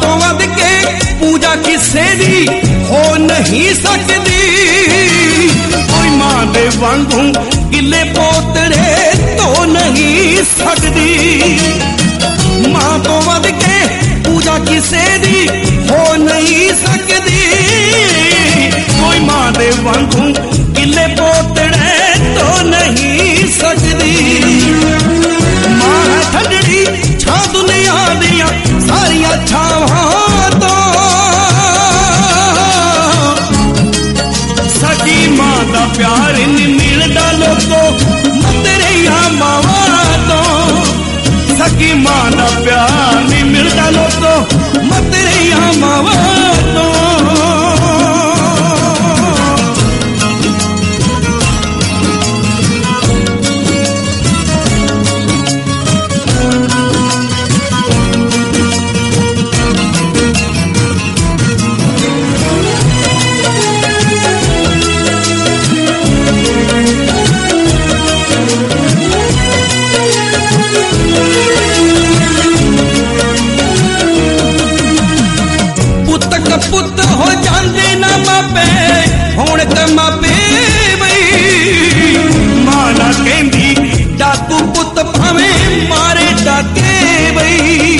तो वध के पूजा किसे दी हो नहीं सकती, कोई मां दे वांगू गिले पोतड़े तो नहीं सकती। मां तो वध के पूजा किसे दी हो नहीं सकती, कोई मां दे वांगू गिले पोतड़े तो नहीं सकती। मां है ठंडी छा दुनिया दिया सारिया छावां तो, सकी मां दा प्यार नहीं मिलदा लोगो मत रहिया मावा तो, सकी मां दा प्यार नहीं मिलदा लोगो मत रहिया मावा तो। पुत हो जाते ना मापे हुण ते मापे बई, मां ना कहंदी डाकू पुत भावे मारे डाके बई।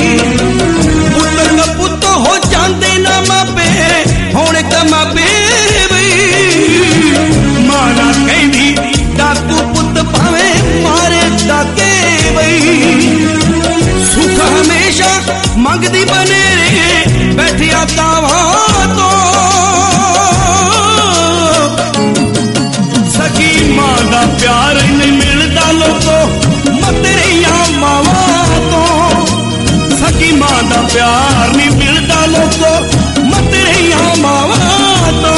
पुत हो जाते ना मापे हुण ते मापे बई, मां ना कहंदी डाकू पुत भावे मारे डाके बई। सुख हमेशा मंगदी बने रहे बैठिया तावा तो, सकी मां दा प्यार नहीं मिलदा लोगो मत रहिया मावा तो, सकी मां दा प्यार नहीं मिलदा लोगो मत रहिया मावा तो।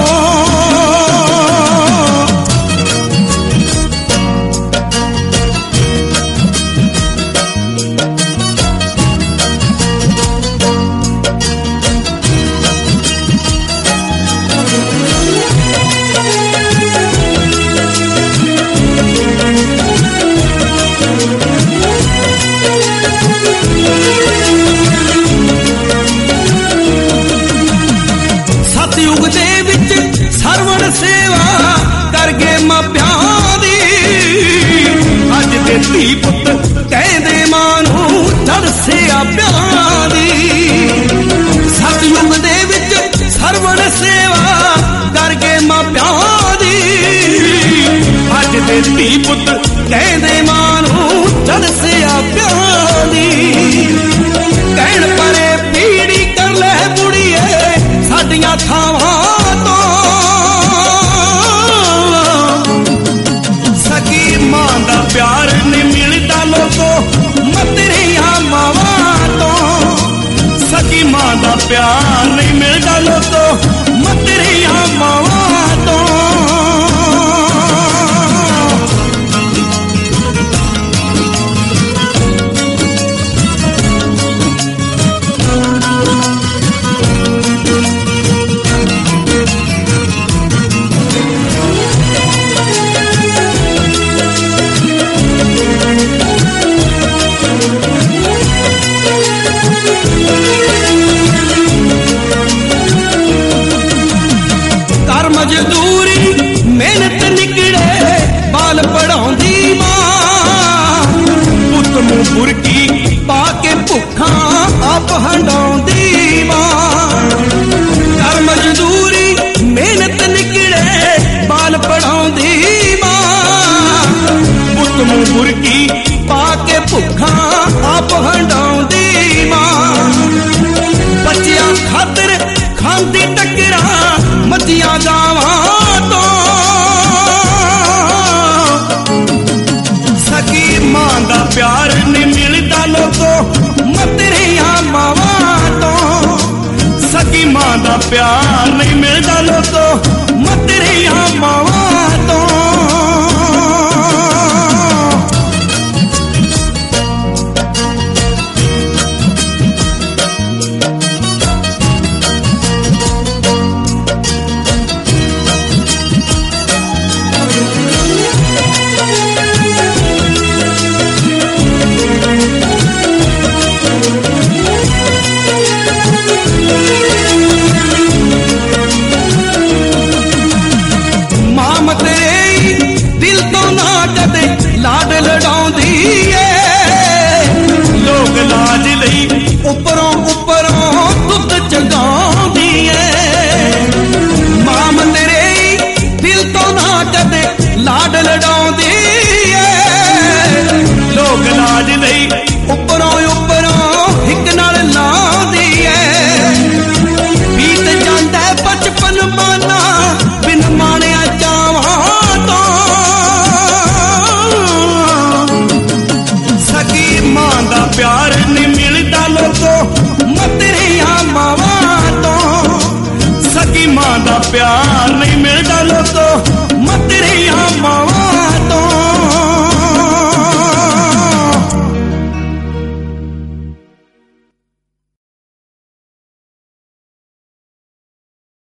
सतयुग दे विच सरवण सेवा करगे मापियां दी, अज दे धी पुत कहंदे मां नूं तरसिया प्यार दी। सतयुग दे विच सरवण सेवा करगे मापियां दी, अज दे धी पुत कहंदे मां नूं तरसिया प्यार दी। कहण परे पीड़ी कर ले बुढ़िए साडियां थावां तो, सकी मां दा प्यार नहीं मिलदा लोगो मत रहिया मावा तो, सकी मां दा प्यार नहीं मिलदा लोगो मत रहिया मावा तो। मजदूरी मेहनत निकले बाल पढ़ाउंदी मां, पुत नूं बुरकी पा के भुखा आप हंडाउंदी मां। कर मजदूरी मेहनत निकले बाल पढ़ाउंदी मां, पुत नूं बुरकी पा के भुखा आप हंडाउंदी मां। बच्चियां खातर खांदी टकरा मतियां गावां तो, सकी मां दा प्यार नहीं मिलदा लोगो मत रहिया मावा तो, सकी मां दा प्यार नहीं मिलदा लोगो मत रहिया मावा तो। ਮਾਂ ਤੇਰੇ ਦਿਲ ਤੋਂ ਨਾ ਕਦੇ ਲਾਡ ਲੜਾਉਂਦੀ ਏ ਲੋਕ ਲਾਜ ਲਈ ਉੱਪਰੋਂ ਉੱਪਰੋਂ ਦੁੱਧ ਚਗਾਉਂਦੀ ਏ ਮਾਂ ਤੇਰੇ ਦਿਲ ਤੋਂ ਨਾ ਕਦੇ ਲਾਡ ਲੜਾਉਂਦੀ ਏ ਲੋਕ ਲਾਜ ਲਈ ਉੱਪਰੋਂ ਉੱਪਰੋਂ ਹਿੱਕ ਨਾਲ ਲਾਉਂਦੀ ਏ ਬੀਤ ਜਾਂਦਾ ਬਚਪਨ ਮਾਨਾ ਬਿਨ ਮਾਣਿਆ ਚਾਵਾਂ ਤੋਂ ਸਕੀ ਮਾਂ ਦਾ ਪਿਆਰ ਨਹੀਂ ਮਿਲਦਾ ਲੋਕੋ ਮਤਰੀਆਂ ਮਾਵਾਂ ਤੋਂ ਸਕੀ ਮਾਂ ਦਾ ਪਿਆਰ ਨਹੀਂ ਮਿਲਦਾ